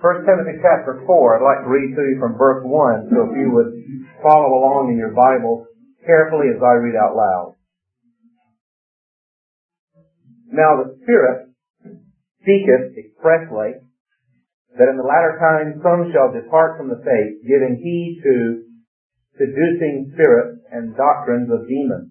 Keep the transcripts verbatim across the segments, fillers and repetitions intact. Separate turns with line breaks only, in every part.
First Timothy chapter four, I'd like to read to you from verse one, so if you would follow along in your Bible carefully as I read out loud. Now the Spirit speaketh expressly that in the latter times some shall depart from the faith, giving heed to seducing spirits and doctrines of demons,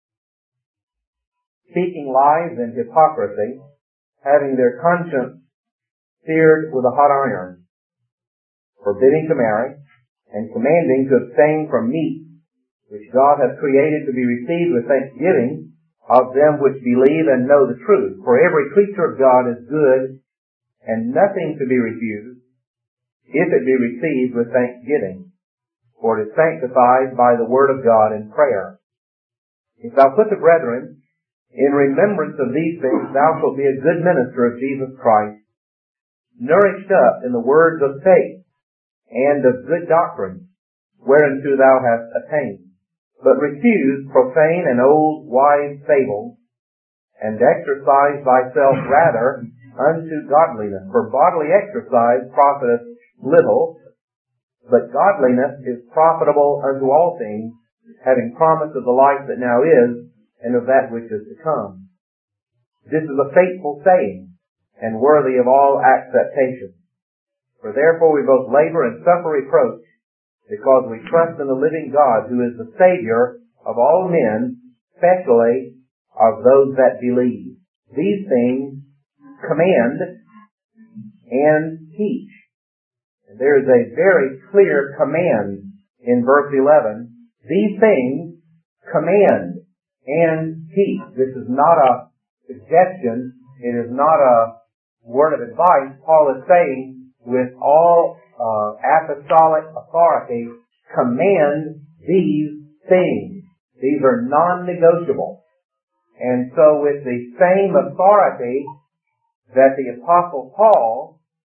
speaking lies and hypocrisy, having their conscience seared with a hot iron, forbidding to marry, and commanding to abstain from meat, which God hath created to be received with thanksgiving of them which believe and know the truth. For every creature of God is good, and nothing to be refused, if it be received with thanksgiving, for it is sanctified by the word of God in prayer. If thou put the brethren in remembrance of these things, thou shalt be a good minister of Jesus Christ, nourished up in the words of faith and of good doctrine, whereunto thou hast attained. But refuse profane and old wise fables, and exercise thyself rather unto godliness. For bodily exercise profiteth little, but godliness is profitable unto all things, having promise of the life that now is, and of that which is to come. This is a faithful saying, and worthy of all acceptation. For therefore we both labor and suffer reproach, because we trust in the living God, who is the Savior of all men, especially of those that believe. These things command and teach. And there is a very clear command in verse eleven. These things command and teach. This is not a suggestion. It is not a word of advice. Paul is saying, with all uh, apostolic authority, command these things. These are non-negotiable. And so with the same authority that the Apostle Paul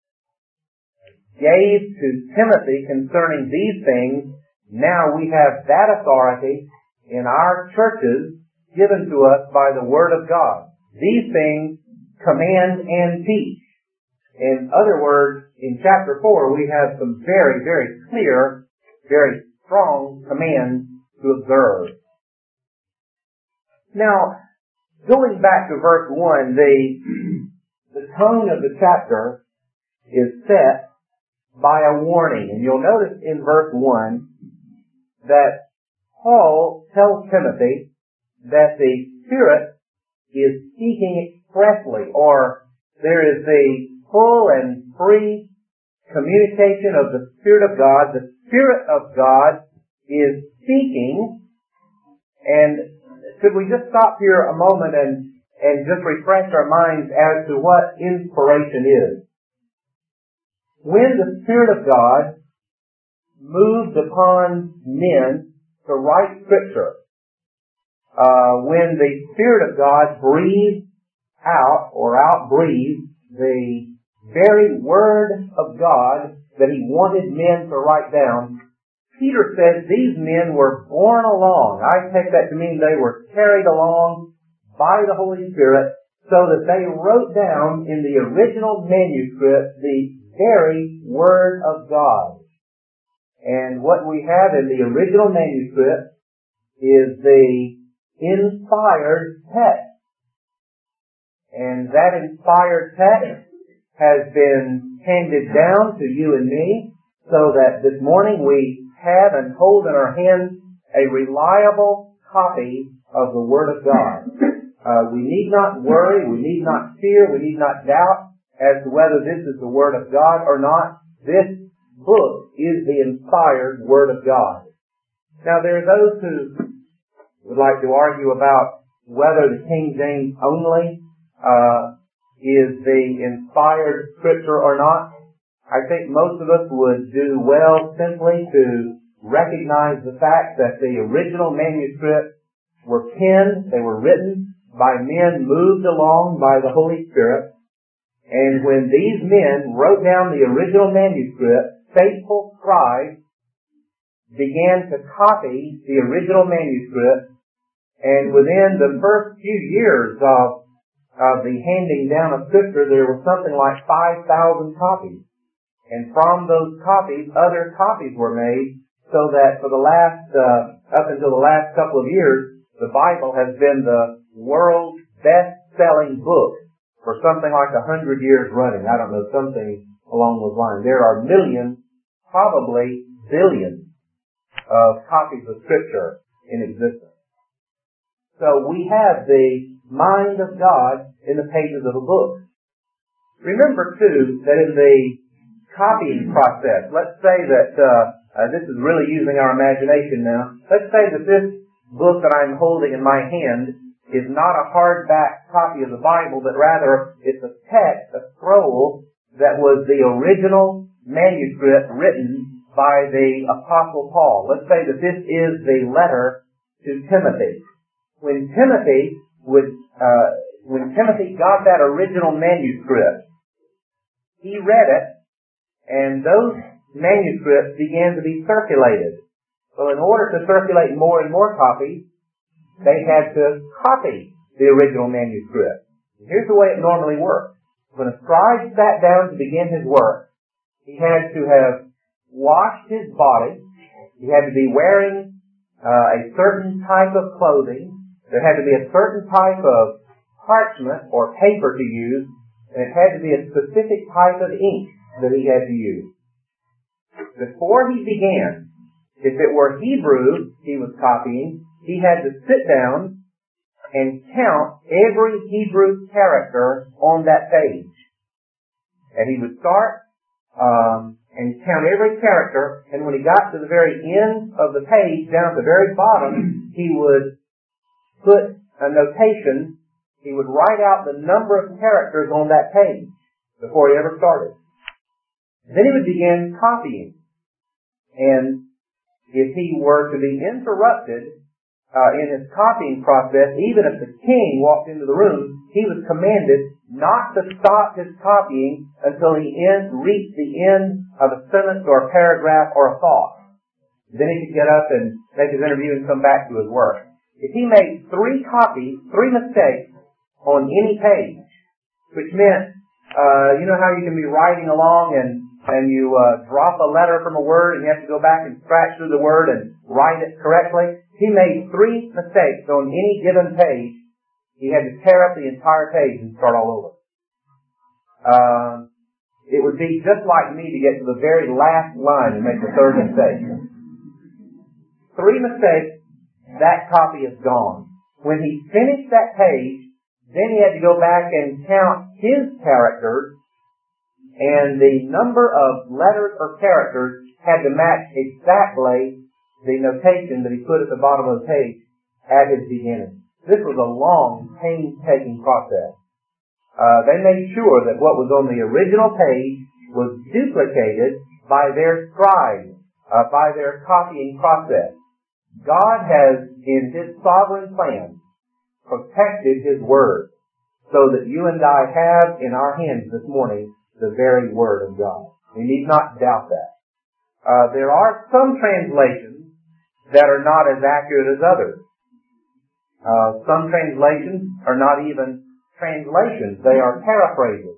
gave to Timothy concerning these things, now we have that authority in our churches given to us by the Word of God. These things command and teach. In other words, in chapter four, we have some very, very clear, very strong commands to observe. Now, going back to verse one, the, the tone of the chapter is set by a warning. And you'll notice in verse one that Paul tells Timothy that the Spirit is speaking expressly, or there is the full and free communication of the Spirit of God. The Spirit of God is speaking. And could we just stop here a moment and, and just refresh our minds as to what inspiration is? When the Spirit of God moved upon men to write Scripture, uh, when the Spirit of God breathed out or outbreathed the very Word of God that He wanted men to write down, Peter says these men were borne along. I take that to mean they were carried along by the Holy Spirit so that they wrote down in the original manuscript the very Word of God. And what we have in the original manuscript is the inspired text. And that inspired text has been handed down to you and me so that this morning we have and hold in our hands a reliable copy of the Word of God. Uh, we need not worry, we need not fear, we need not doubt as to whether this is the Word of God or not. This book is the inspired Word of God. Now there are those who would like to argue about whether the King James only uh, is the inspired Scripture or not. I think most of us would do well simply to recognize the fact that the original manuscripts were penned, they were written by men moved along by the Holy Spirit. And when these men wrote down the original manuscript, faithful scribes began to copy the original manuscript, and within the first few years of, of the handing down of Scripture, there was something like five thousand copies. And from those copies, other copies were made, so that for the last, uh, up until the last couple of years, the Bible has been the world's best-selling book for something like a hundred years running. I don't know, something along those lines. There are millions, probably billions, of copies of Scripture in existence. So we have the mind of God in the pages of a book. Remember, too, that in the copying process, let's say that, uh, uh, this is really using our imagination now, let's say that this book that I'm holding in my hand is not a hardback copy of the Bible, but rather it's a text, a scroll, that was the original manuscript written by the Apostle Paul. Let's say that this is the letter to Timothy. When Timothy would, uh, when Timothy got that original manuscript, he read it, and those manuscripts began to be circulated. So in order to circulate more and more copies, they had to copy the original manuscript. Here's the way it normally worked. When a scribe sat down to begin his work, he had to have washed his body. He had to be wearing uh, a certain type of clothing. There had to be a certain type of parchment or paper to use, and it had to be a specific type of ink that he had to use. Before he began, if it were Hebrew he was copying, he had to sit down and count every Hebrew character on that page. And he would start um, and count every character, and when he got to the very end of the page, down at the very bottom, he would put a notation. He would write out the number of characters on that page before he ever started. Then he would begin copying. And if he were to be interrupted uh, in his copying process, even if the king walked into the room, he was commanded not to stop his copying until he end, reached the end of a sentence or a paragraph or a thought. Then he could get up and make his interview and come back to his work. If he made three copies, three mistakes on any page, which meant, uh, you know how you can be writing along and and you uh, drop a letter from a word and you have to go back and scratch through the word and write it correctly? He made three mistakes on any given page. He had to tear up the entire page and start all over. Uh, it would be just like me to get to the very last line and make the third mistake. Three mistakes, that copy is gone. When he finished that page, then he had to go back and count his characters, and the number of letters or characters had to match exactly the notation that he put at the bottom of the page at his beginning. This was a long, painstaking process. Uh, they made sure that what was on the original page was duplicated by their scribe, uh, by their copying process. God has, in His sovereign plan, protected His Word so that you and I have in our hands this morning the very Word of God. We need not doubt that. Uh, there are some translations that are not as accurate as others. Uh, some translations are not even translations. They are paraphrases.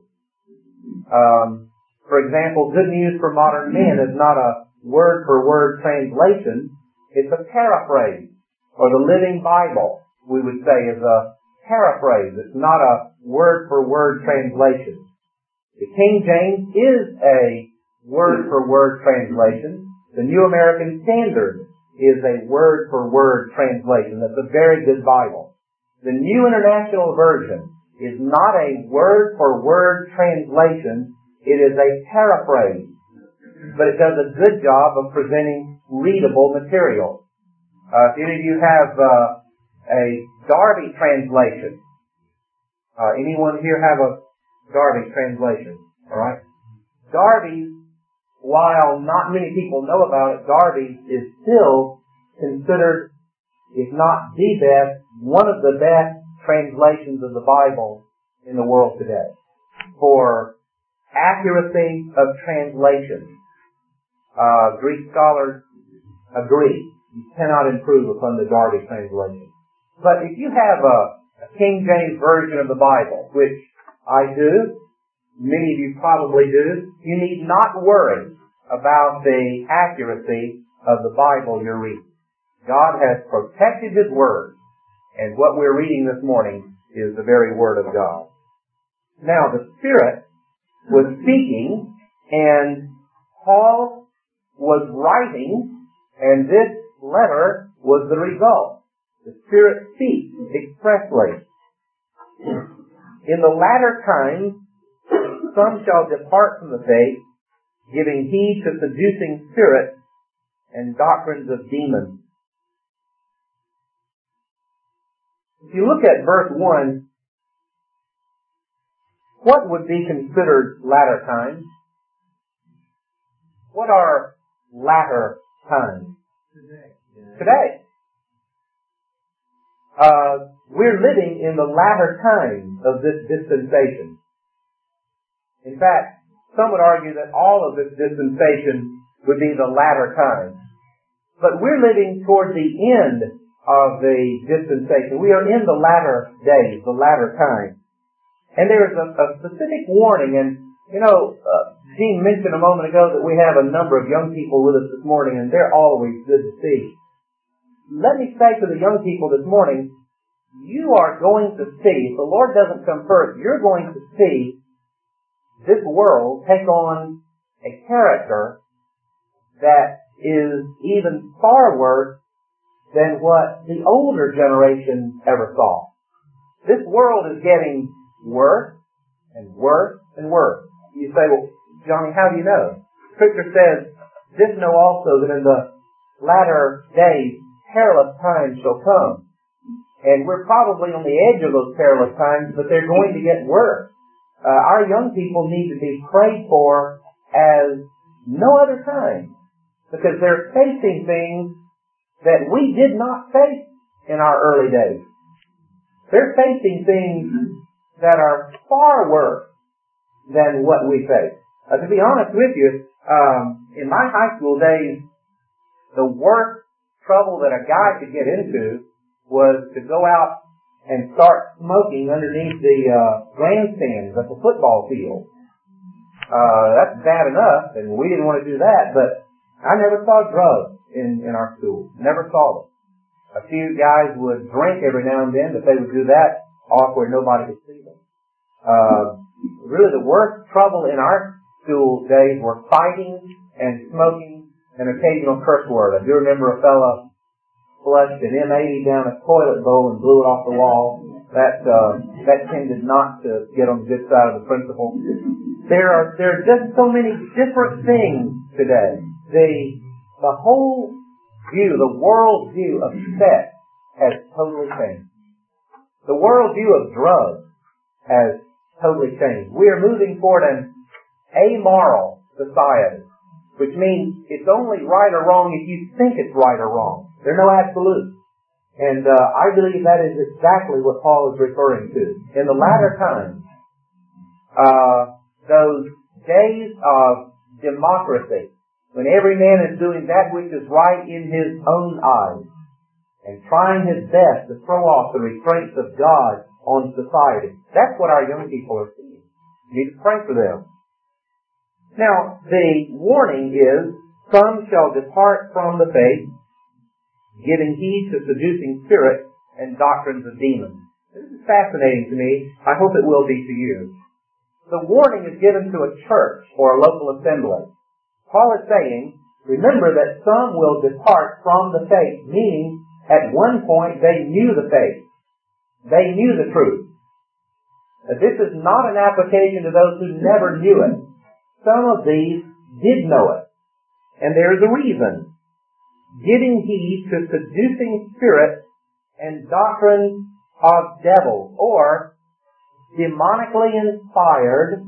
Um, for example, Good News for Modern Men is not a word-for-word translation. It's a paraphrase. Or the Living Bible, we would say, is a paraphrase. It's not a word-for-word translation. The King James is a word-for-word translation. The New American Standard is a word-for-word translation. That's a very good Bible. The New International Version is not a word-for-word translation. It is a paraphrase. But it does a good job of presenting readable material. Uh, if any of you have uh, a Darby translation, uh, anyone here have a Darby translation? All right. Darby, while not many people know about it, Darby is still considered, if not the best, one of the best translations of the Bible in the world today. For accuracy of translation, uh, Greek scholars agree. You cannot improve upon the Darby translation. But if you have a, a King James version of the Bible, which I do, many of you probably do, you need not worry about the accuracy of the Bible you're reading. God has protected His Word, and what we're reading this morning is the very Word of God. Now, the Spirit was speaking, and Paul was writing, and this letter was the result. The Spirit speaks expressly. In the latter times, some shall depart from the faith, giving heed to seducing spirits and doctrines of demons. If you look at verse one, what would be considered latter times? What are latter times?
Today.
Today. Uh, we're living in the latter times of this dispensation. In fact, some would argue that all of this dispensation would be the latter times. But we're living toward the end of the dispensation. We are in the latter days, the latter times. And there is a, a specific warning, and you know, uh, Gene mentioned a moment ago that we have a number of young people with us this morning, and they're always good to see. Let me say to the young people this morning, you are going to see, if the Lord doesn't come first, you're going to see this world take on a character that is even far worse than what the older generation ever saw. This world is getting worse and worse and worse. You say, well, Johnny, how do you know? Scripture says, this know also that in the latter days perilous times shall come. And we're probably on the edge of those perilous times, but they're going to get worse. Uh, our young people need to be prayed for as no other time, because they're facing things that we did not face in our early days. They're facing things that are far worse than what we face. Uh, to be honest with you, um, in my high school days, the worst trouble that a guy could get into was to go out and start smoking underneath the uh, grandstands at the football field. Uh, that's bad enough, and we didn't want to do that, but I never saw drugs in, in our school. Never saw them. A few guys would drink every now and then, but they would do that off where nobody could see them. Uh, really the worst trouble in our school days were fighting and smoking and occasional curse word. I do remember a fellow flushed an M eighty down a toilet bowl and blew it off the wall. That uh, that tended not to get on the good side of the principal. There are there are just so many different things today. The the whole view, the world view of sex has totally changed. The world view of drugs has totally changed. We are moving toward an amoral society, which means it's only right or wrong if you think it's right or wrong. There are no absolutes. And uh, I believe that is exactly what Paul is referring to. In the latter times, uh, those days of democracy, when every man is doing that which is right in his own eyes, and trying his best to throw off the restraints of God on society. That's what our young people are seeing. You need to pray for them. Now, the warning is, some shall depart from the faith, giving heed to seducing spirits and doctrines of demons. This is fascinating to me. I hope it will be to you. The warning is given to a church or a local assembly. Paul is saying, remember that some will depart from the faith, meaning at one point they knew the faith. They knew the truth. This is not an application to those who never knew it. Some of these did know it. And there is a reason. Giving heed to seducing spirits and doctrines of devils, or demonically inspired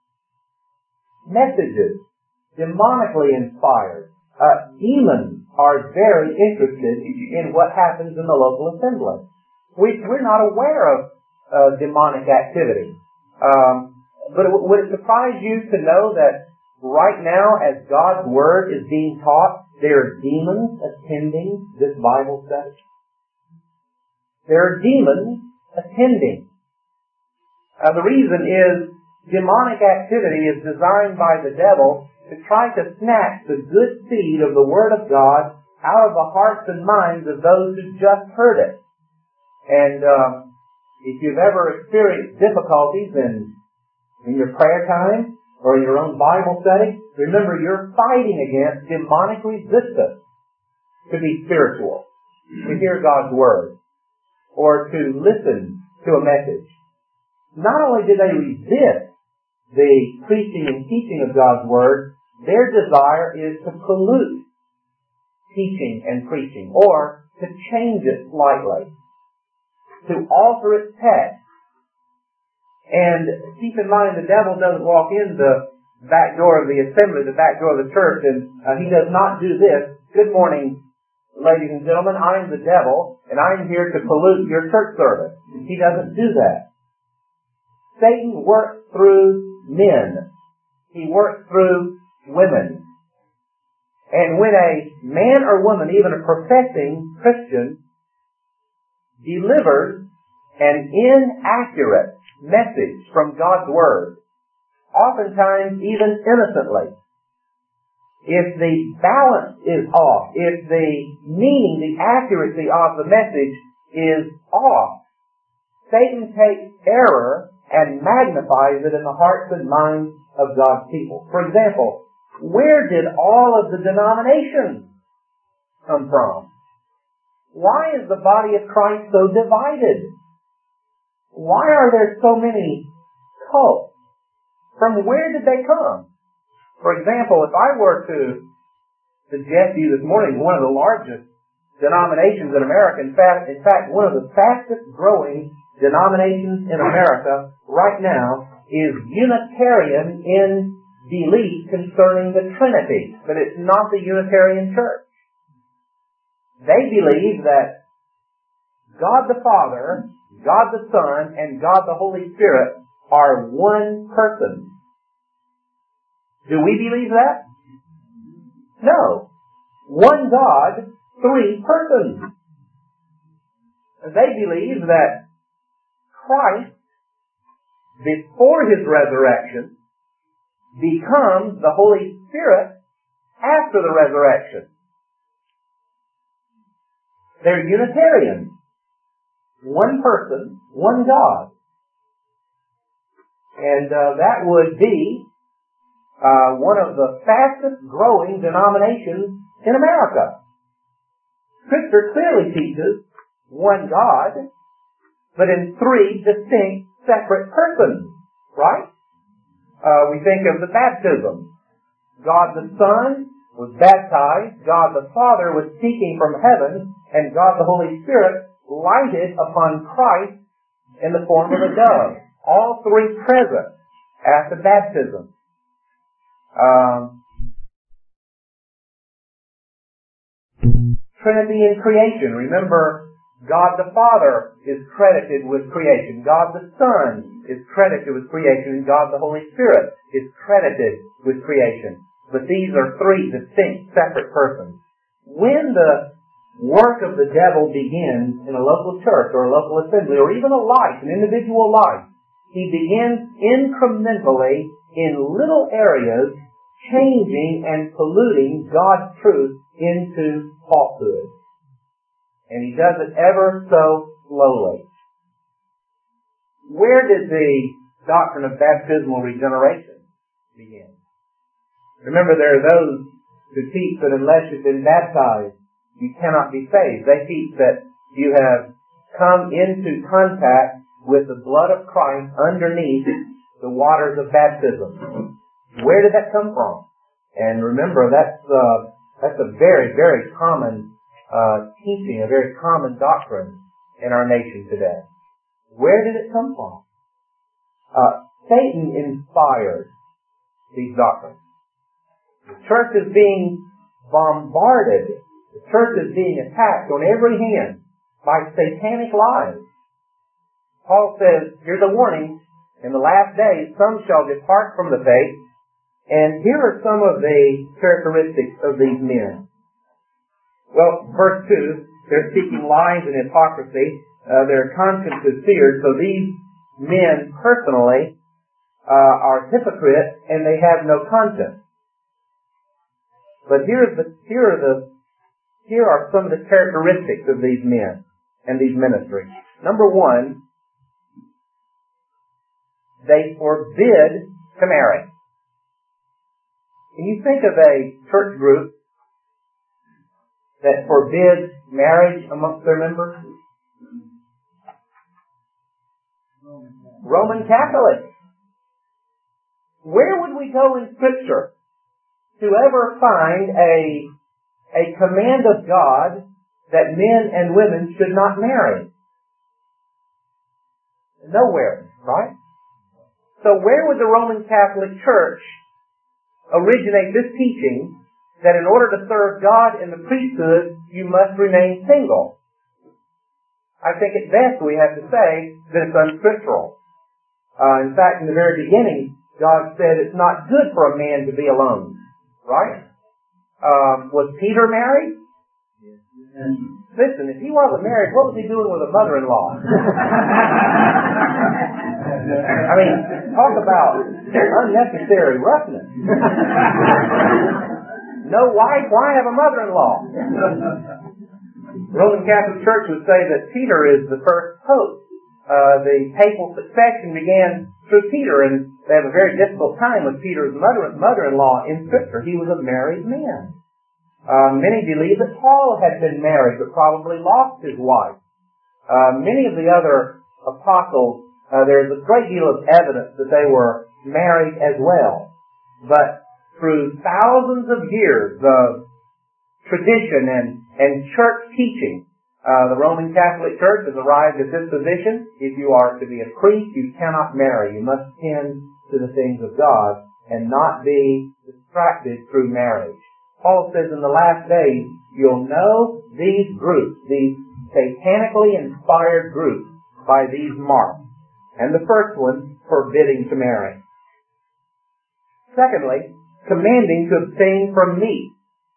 messages. Demonically inspired. Uh, demons are very interested in what happens in the local assembly. We, we're not aware of uh, demonic activity. Um, but it, would it surprise you to know that right now, as God's Word is being taught, there are demons attending this Bible study? There are demons attending. Uh, the reason is demonic activity is designed by the devil to try to snatch the good seed of the Word of God out of the hearts and minds of those who just heard it. And uh, if you've ever experienced difficulties in, in your prayer time or your own Bible study, remember you're fighting against demonic resistance to be spiritual, to hear God's Word, or to listen to a message. Not only do they resist the preaching and teaching of God's Word, their desire is to pollute teaching and preaching, or to change it slightly, to alter its text. And keep in mind, the devil doesn't walk in the back door of the assembly, the back door of the church, and uh, he does not do this. Good morning, ladies and gentlemen, I'm the devil, and I'm here to pollute your church service. He doesn't do that. Satan works through men. He works through women. And when a man or woman, even a professing Christian, delivers an inaccurate message from God's Word, oftentimes even innocently, if the balance is off, if the meaning, the accuracy of the message is off, Satan takes error and magnifies it in the hearts and minds of God's people. For example, where did all of the denominations come from? Why is the body of Christ so divided? Why are there so many cults? From where did they come? For example, if I were to suggest to you this morning one of the largest denominations in America, in fact, in fact, one of the fastest growing denominations in America right now is Unitarian in belief concerning the Trinity, but it's not the Unitarian Church. They believe that God the Father, God the Son, and God the Holy Spirit are one person. Do we believe that? No. One God, three persons. They believe that Christ, before His resurrection, becomes the Holy Spirit after the resurrection. They're Unitarians. One person, one God. And uh, that would be uh, one of the fastest growing denominations in America. Scripture clearly teaches one God, but in three distinct separate persons, right? Uh, we think of the baptism. God the Son was baptized, God the Father was speaking from heaven, and God the Holy Spirit lighted upon Christ in the form of a dove. All three present at the baptism. Um, Trinity in creation. Remember, God the Father is credited with creation. God the Son is credited with creation. And God the Holy Spirit is credited with creation. But these are three distinct, separate persons. When the work of the devil begins in a local church or a local assembly or even a life, an individual life, he begins incrementally in little areas changing and polluting God's truth into falsehood. And he does it ever so slowly. Where did the doctrine of baptismal regeneration begin? Remember, there are those who teach that unless you've been baptized, you cannot be saved. They teach that you have come into contact with the blood of Christ underneath the waters of baptism. Where did that come from? And remember, that's uh, that's a very, very common uh, teaching, a very common doctrine in our nation today. Where did it come from? Uh, Satan inspired these doctrines. The church is being bombarded. The church is being attacked on every hand by satanic lies. Paul says, here's a warning, in the last days some shall depart from the faith, and here are some of the characteristics of these men. Well, verse two, they're speaking lies and hypocrisy. Uh, their conscience is seared, so these men personally uh, are hypocrites and they have no conscience. But here's the, here are the, here are some of the characteristics of these men and these ministries. Number one, they forbid to marry. Can you think of a church group that forbids marriage amongst their members? Roman Catholics. Where would we go in Scripture to ever find a, a command of God that men and women should not marry? Nowhere, right? So where would the Roman Catholic Church originate this teaching that in order to serve God in the priesthood, you must remain single? I think at best we have to say that it's unscriptural. Uh, in fact, in the very beginning, God said it's not good for a man to be alone. Right? Um, was Peter married? Yes. Listen, if he wasn't married, what was he doing with a mother-in-law? I mean, talk about unnecessary roughness. No wife, why have a mother-in-law? The Roman Catholic Church would say that Peter is the first pope. Uh, the papal succession began through Peter, and they have a very difficult time with Peter's mother, mother-in-law in Scripture. He was a married man. Uh, many believe that Paul had been married, but probably lost his wife. Uh, many of the other apostles, uh, there's a great deal of evidence that they were married as well. But through thousands of years of tradition and, and church teaching, Uh, the Roman Catholic Church has arrived at this position. If you are to be a priest, you cannot marry. You must tend to the things of God and not be distracted through marriage. Paul says in the last days, you'll know these groups, these satanically inspired groups, by these marks. And the first one, forbidding to marry. Secondly, commanding to abstain from meat.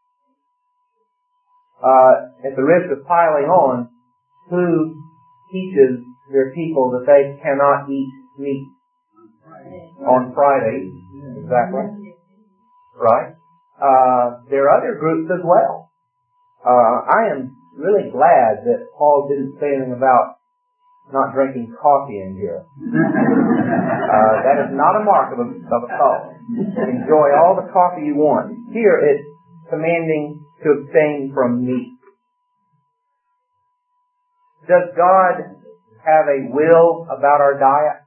Uh, at the risk of piling on, who teaches their people that they cannot eat meat on Friday? Exactly. Right? Uh, there are other groups as well. Uh, I am really glad that Paul didn't say anything about not drinking coffee in here. Uh, that is not a mark of a, of a cult. Enjoy all the coffee you want. Here it's commanding to abstain from meat. Does God have a will about our diet?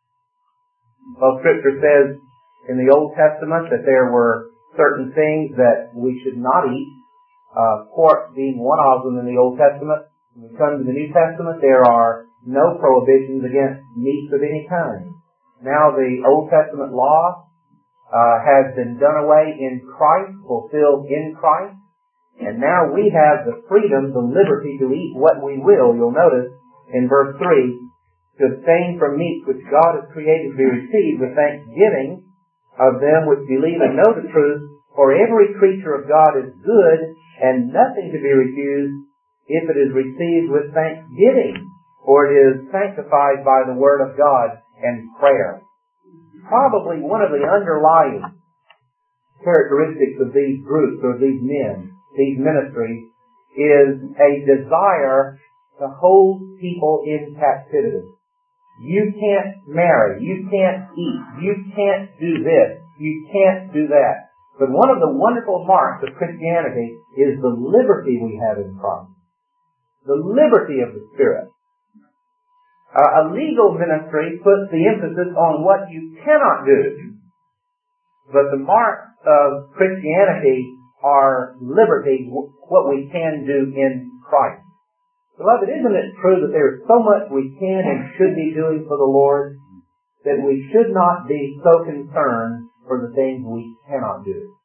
Well, Scripture says in the Old Testament that there were certain things that we should not eat, uh, pork being one of them in the Old Testament. When we come to the New Testament, there are no prohibitions against meats of any kind. Now the Old Testament law uh, has been done away in Christ, fulfilled in Christ. And now we have the freedom, the liberty to eat what we will. You'll notice in verse three, to abstain from meats which God has created to be received with thanksgiving of them which believe and know the truth. For every creature of God is good, and nothing to be refused if it is received with thanksgiving, for it is sanctified by the word of God and prayer. Probably one of the underlying characteristics of these groups or these men, these ministries, is a desire to hold people in captivity. You can't marry. You can't eat. You can't do this. You can't do that. But one of the wonderful marks of Christianity is the liberty we have in Christ. The liberty of the Spirit. Uh, a legal ministry puts the emphasis on what you cannot do. But the marks of Christianity are liberty, what we can do in Christ. Beloved, isn't it true that there is so much we can and should be doing for the Lord that we should not be so concerned for the things we cannot do?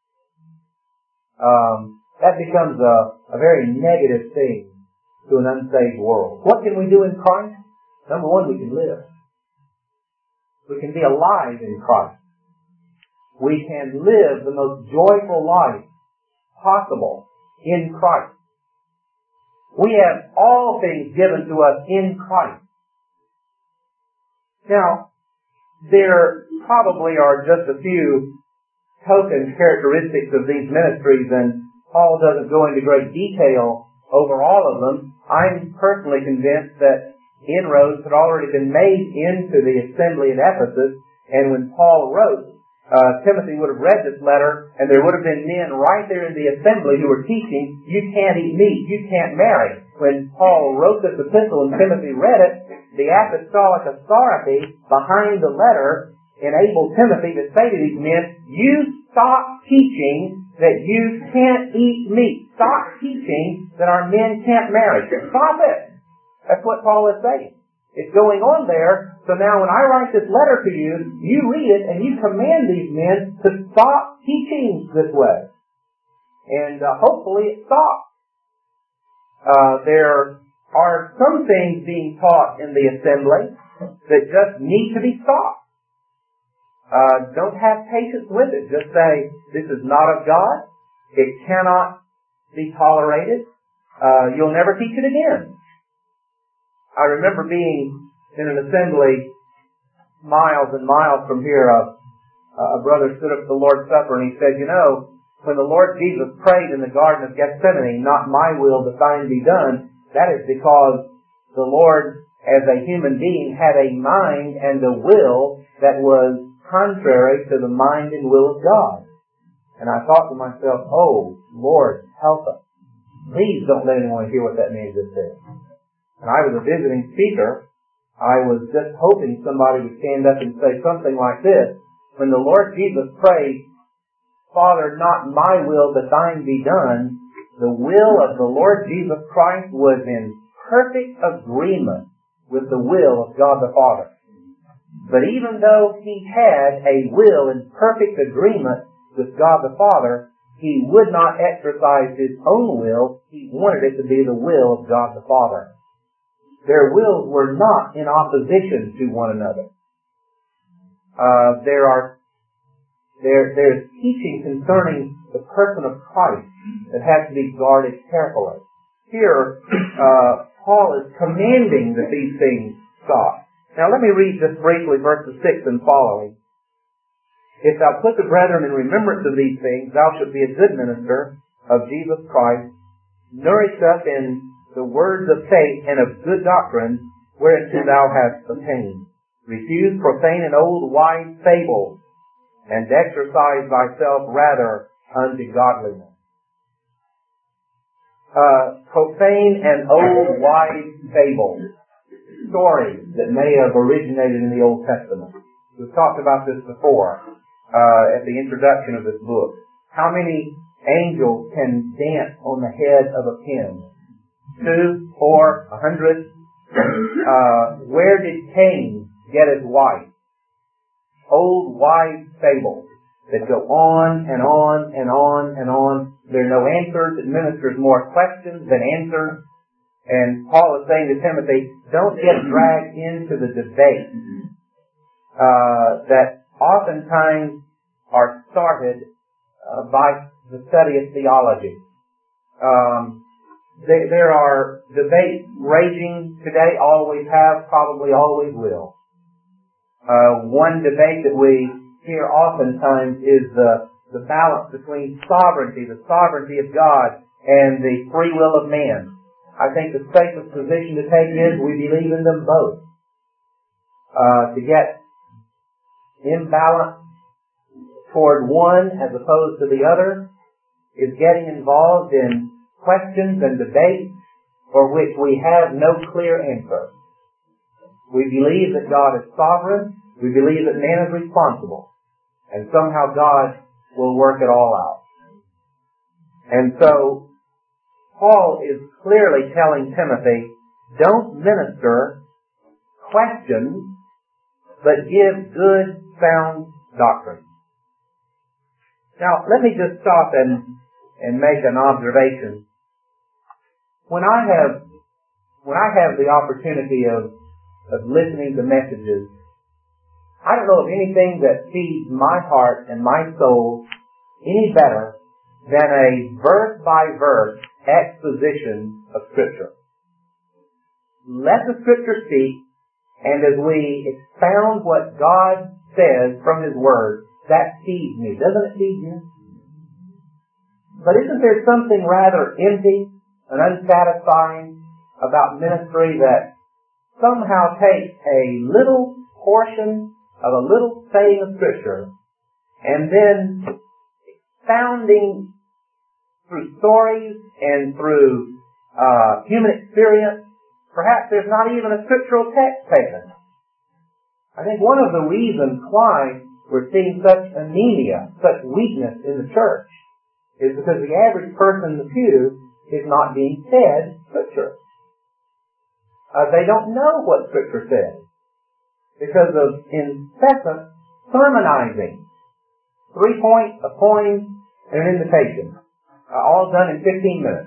Um, that becomes a, a very negative thing to an unsaved world. What can we do in Christ? Number one, we can live. We can be alive in Christ. We can live the most joyful life possible in Christ. We have all things given to us in Christ. Now, there probably are just a few token characteristics of these ministries, and Paul doesn't go into great detail over all of them. I'm personally convinced that inroads had already been made into the assembly at Ephesus, and when Paul wrote, uh, Timothy would have read this letter, and there would have been men right there in the assembly who were teaching, you can't eat meat, you can't marry. When Paul wrote this epistle and Timothy read it, the apostolic authority behind the letter enabled Timothy to say to these men, you stop teaching that you can't eat meat. Stop teaching that our men can't marry. Stop it. That's what Paul is saying. It's going on there. So now when I write this letter to you, you read it and you command these men to stop teaching this way. And uh, hopefully it stops. Uh, there are some things being taught in the assembly that just need to be stopped. Uh, don't have patience with it. Just say, this is not of God. It cannot be tolerated. Uh, you'll never teach it again. I remember being in an assembly miles and miles from here. Uh, a brother stood up at the Lord's Supper and he said, you know, when the Lord Jesus prayed in the Garden of Gethsemane, not my will but thine be done, that is because the Lord, as a human being, had a mind and a will that was contrary to the mind and will of God. And I thought to myself, oh, Lord, help us. Please don't let anyone hear what that man just said. And I was a visiting speaker. I was just hoping somebody would stand up and say something like this. When the Lord Jesus prayed, Father, not my will, but thine be done, the will of the Lord Jesus Christ was in perfect agreement with the will of God the Father. But even though he had a will in perfect agreement with God the Father, he would not exercise his own will. He wanted it to be the will of God the Father. Their wills were not in opposition to one another. Uh, there are there there's teaching concerning the person of Christ that has to be guarded carefully. Here, uh, Paul is commanding that these things stop. Now let me read just briefly verses six and following. If thou put the brethren in remembrance of these things, thou shalt be a good minister of Jesus Christ, nourished up in the words of faith and of good doctrine, whereunto thou hast attained. Refuse profane and old wise fables, and exercise thyself rather unto godliness. Uh, profane and old wise fables, stories that may have originated in the Old Testament. We've talked about this before uh, at the introduction of this book. How many angels can dance on the head of a pin? Two, four, a hundred. Uh, where did Cain get his wife? Old wise fables that go on and on and on and on. There are no answers. It ministers more questions than answers. And Paul is saying to Timothy, don't get dragged into the debate uh, that oftentimes are started uh, by the study of theology. Um, there, there are debates raging today, always have, probably always will. Uh, one debate that we hear oftentimes is the, the balance between sovereignty, the sovereignty of God, and the free will of man. I think the safest position to take is we believe in them both. Uh, to get imbalance toward one as opposed to the other is getting involved in questions and debates for which we have no clear answer. We believe that God is sovereign. We believe that man is responsible. And somehow God will work it all out. And so, Paul is clearly telling Timothy, don't minister questions, but give good, sound doctrine. Now, let me just stop and, and make an observation. When I have, when I have the opportunity of of listening to messages, I don't know of anything that feeds my heart and my soul any better than a verse-by-verse exposition of Scripture. Let the Scripture speak, And as we expound what God says from His Word, that feeds me. Doesn't it feed you? But isn't there something rather empty and unsatisfying about ministry that somehow takes a little portion of a little saying of Scripture and then expounding through stories and through uh, human experience? Perhaps there's not even a scriptural text taken. I think one of the reasons why we're seeing such anemia, such weakness in the church, is because the average person in the pew is not being fed Scripture. Uh, they don't know what Scripture says because of incessant sermonizing. Three points, a poem, and an invitation. Uh, all done in fifteen minutes.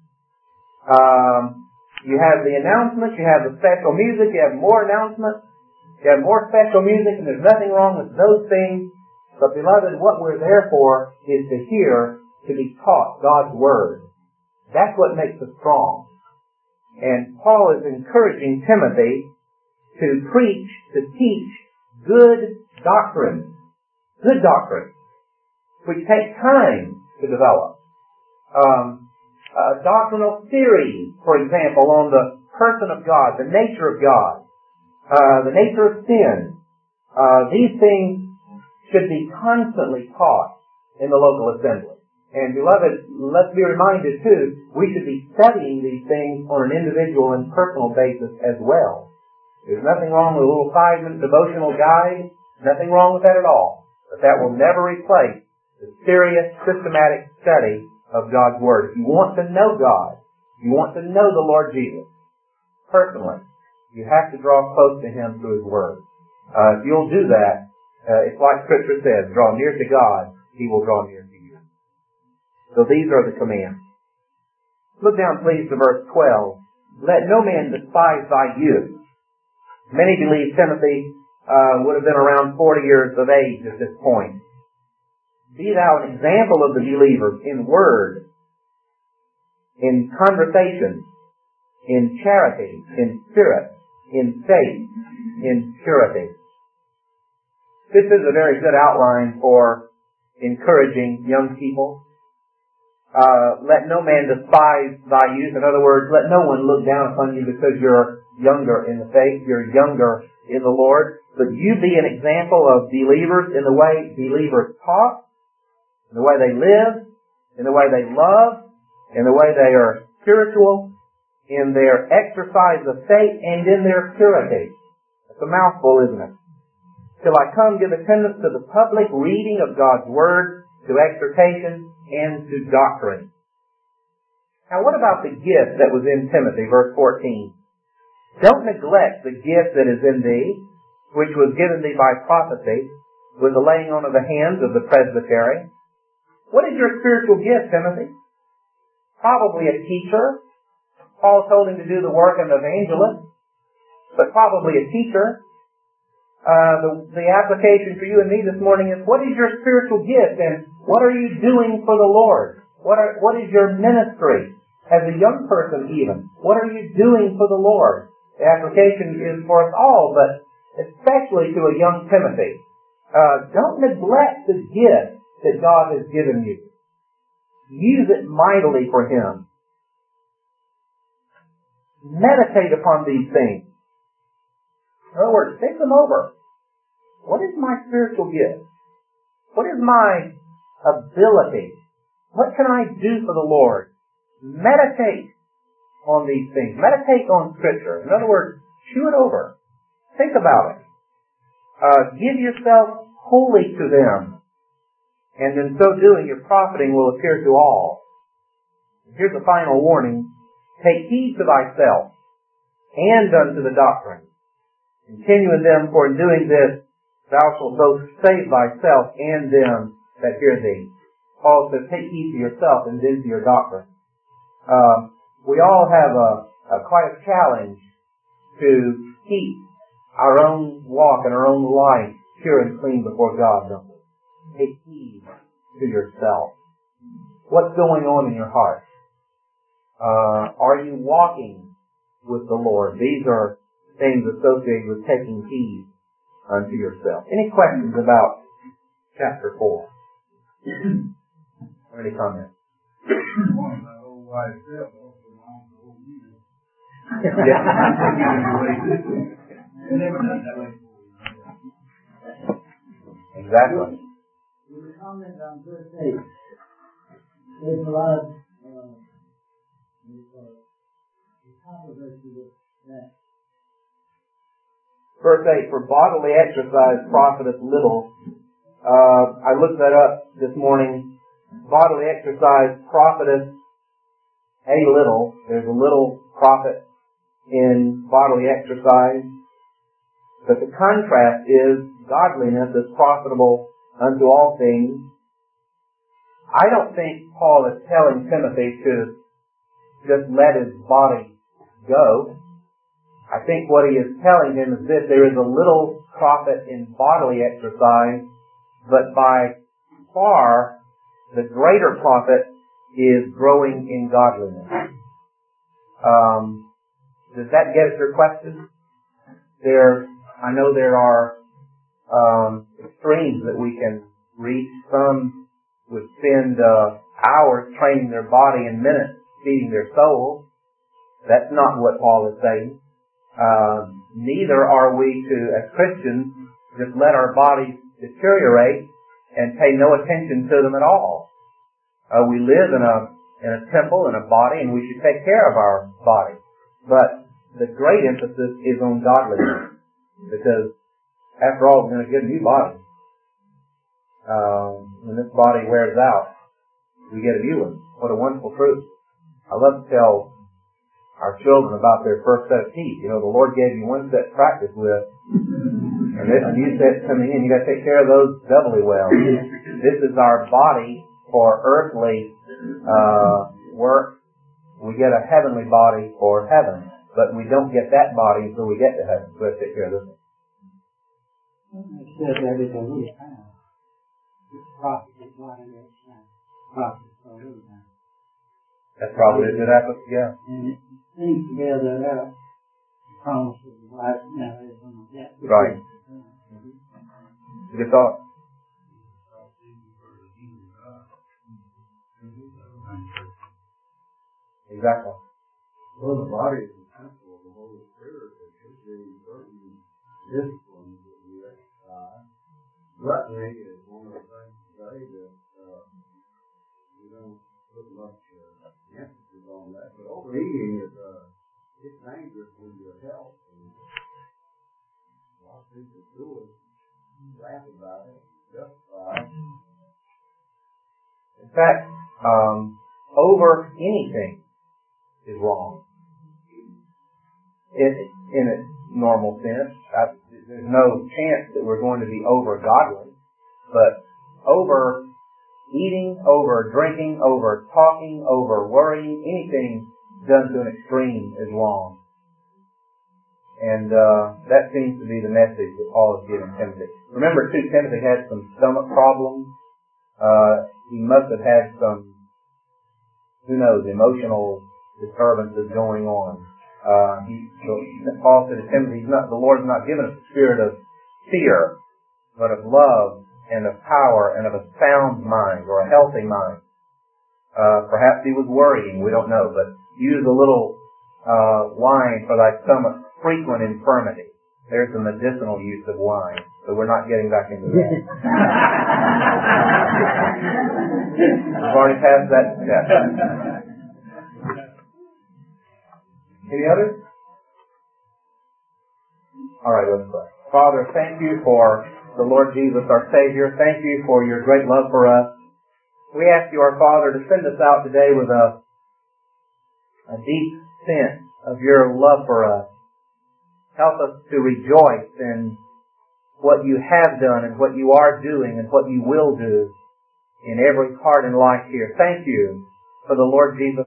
Um, you have the announcements, you have the special music, you have more announcements, you have more special music, and there's nothing wrong with those things. But beloved, what we're there for is to hear, to be taught God's Word. That's what makes us strong. And Paul is encouraging Timothy to preach, to teach good doctrine. Good doctrine, which takes time to develop. Um, uh, doctrinal theories, for example, on the person of God, the nature of God, uh, the nature of sin. Uh, these things should be constantly taught in the local assembly. And beloved, let's be reminded too, we should be studying these things on an individual and personal basis as well. There's nothing wrong with a little five-minute devotional guide. Nothing wrong with that at all. But that will never replace the serious, systematic study of God's Word. If you want to know God, you want to know the Lord Jesus personally, you have to draw close to Him through His Word. Uh, if you'll do that, uh, it's like Scripture says, draw near to God, He will draw near to you. So these are the commands. Look down please to verse twelve. Let no man despise thy youth. Many believe Timothy uh, would have been around forty years of age at this point. Be thou an example of the believers in word, in conversation, in charity, in spirit, in faith, in purity. This is a very good outline for encouraging young people. Uh, let no man despise thy youth. In other words, let no one look down upon you because you're younger in the faith, you're younger in the Lord. But you be an example of believers in the way believers talk, in the way they live, in the way they love, in the way they are spiritual, in their exercise of faith, and in their purity. That's a mouthful, isn't it? Till I come, give attendance to the public reading of God's Word, to exhortation, and to doctrine. Now what about the gift that was in Timothy, verse fourteen? Don't neglect the gift that is in thee, which was given thee by prophecy, with the laying on of the hands of the presbytery. What is your spiritual gift, Timothy? Probably a teacher. Paul told him to do the work of an evangelist, but probably a teacher. Uh, the, the application for you and me this morning is, what is your spiritual gift and what are you doing for the Lord? What are, what is your ministry as a young person even? What are you doing for the Lord? The application is for us all, but especially to a young Timothy. Uh, don't neglect the gift that God has given you. Use it mightily for Him. Meditate upon these things. In other words, think them over. What is my spiritual gift? What is my ability? What can I do for the Lord? Meditate on these things. Meditate on Scripture. In other words, chew it over. Think about it. Uh, give yourself wholly to them. And in so doing, your profiting will appear to all. Here's the final warning. Take heed to thyself and unto the doctrine. Continue in them, for in doing this, thou shalt both save thyself and them that hear thee. Paul says, take heed to yourself and then to your doctrine. Uh, we all have a, a quite a challenge to keep our own walk and our own life pure and clean before God, don't we? Take heed to yourself. What's going on in your heart? Uh, are you walking with the Lord? These are things associated with taking heed unto yourself. Any questions about chapter four? Or any comments? Exactly.
With a comment on verse eight, there's a lot of uh, controversy with that.
Verse eight, for bodily exercise profiteth little. Uh, I looked that up this morning. Bodily exercise profiteth a little. There's a little profit in bodily exercise. But the contrast is godliness is profitable unto all things. I don't think Paul is telling Timothy to just let his body go. I think what he is telling him is this: there is a little profit in bodily exercise, but by far the greater profit is growing in godliness. Um, does that get at your question? There, I know there are um, extremes that we can reach. Some would spend uh, hours training their body and minutes feeding their soul. That's not what Paul is saying. Uh, neither are we to, as Christians, just let our bodies deteriorate and pay no attention to them at all. Uh, we live in a in a temple, in a body, and we should take care of our body. But the great emphasis is on godliness, because after all, we're going to get a new body. Um, when this body wears out, we get a new one. What a wonderful truth. I love to tell our children about their first set of teeth. You know, the Lord gave you one set to practice with, and there's a new set coming in. You got to take care of those doubly well. This is our body for earthly uh, work. We get a heavenly body for heaven, but we don't get that body until we get to heaven. So let's take care of this one.
It says that it's a little time. It's profit is not an extra time. Profit for a little time.
That's probably a good application. Yeah.
And it seems to bear that out. The promise of the life now is on that.
Right. Good thought. Exactly.
Well, the body is the temple of the Holy Spirit. There should be certain disciplines that we exercise. Gluttony is one of the things today that uh, we don't put much uh, emphasis on that. But overeating is uh, it's dangerous for your health. And a lot of people do it, laugh about it, justify it.
In fact, um, over anything is wrong. It, in its normal sense, I, there's no chance that we're going to be over godly, but over eating, over drinking, over talking, over worrying, anything done to an extreme is wrong. And uh, that seems to be the message that Paul is giving Timothy. Remember, too, Timothy had some stomach problems. Uh, he must have had some, who knows, emotional disturbances going on. Uh, he, so Paul said to Timothy, he's not, the Lord's not given us a spirit of fear, but of love and of power and of a sound mind or a healthy mind. Uh, perhaps he was worrying, we don't know, but use a little uh, wine for thy stomach's frequent infirmity. There's the medicinal use of wine, so we're not getting back into that. We've already passed that step. Any others? All right, let's pray. Father, thank you for the Lord Jesus, our Savior. Thank you for your great love for us. We ask you, our Father, to send us out today with a, a deep sense of your love for us. Help us to rejoice in what you have done and what you are doing and what you will do in every part in life here. Thank you for the Lord Jesus.